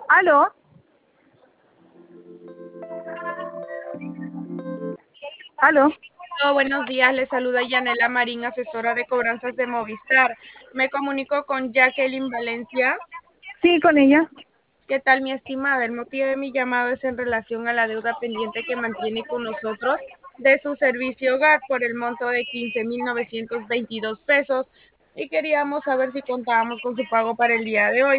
¿Aló? ¿Aló? Hola, buenos días, le saluda Yanela Marín, asesora de cobranzas de Movistar. Me comunico con Jacqueline Valencia. Sí, con ella. ¿Qué tal, mi estimada? El motivo de mi llamado es en relación a la deuda pendiente que mantiene con nosotros de su servicio hogar por el monto de 15,922 pesos y queríamos saber si contábamos con su pago para el día de hoy.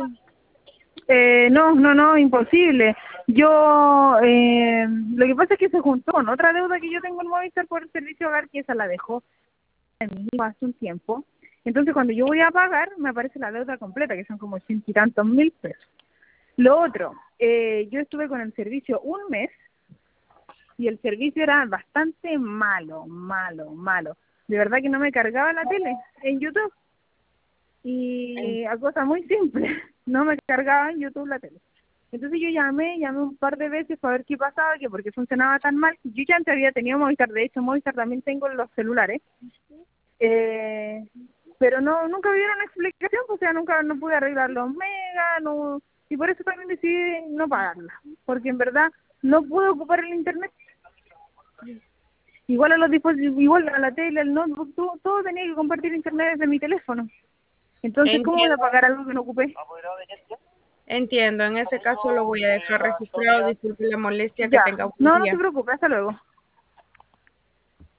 No, imposible. Lo que pasa es que se juntó con otra deuda que yo tengo en Movistar por el servicio hogar, que esa la dejó en mí hace un tiempo. Entonces, cuando yo voy a pagar, me aparece la deuda completa, que son como 100 y tantos mil pesos. Lo otro, yo estuve con el servicio un mes y el servicio era bastante malo. De verdad que no me cargaba la tele en YouTube. Y a cosas muy simples, no me cargaba en YouTube la tele. Entonces yo llamé un par de veces para ver qué pasaba, que porque funcionaba tan mal. Yo ya antes había tenido Movistar, de hecho Movistar también tengo en los celulares, pero nunca me dieron explicación, o sea, nunca no pude arreglar los megas, no, y por eso también decidí no pagarla, porque en verdad no pude ocupar el internet. Igual a los dispositivos, igual a la tele, al notebook, todo tenía que compartir internet desde mi teléfono. Entonces, ¿cómo voy a Entiendo, pagar algo que no ocupé? entiendo. En ese caso lo voy a dejar registrado. Disculpe la molestia, que Ya, tenga un buen no se día. preocupe, hasta luego.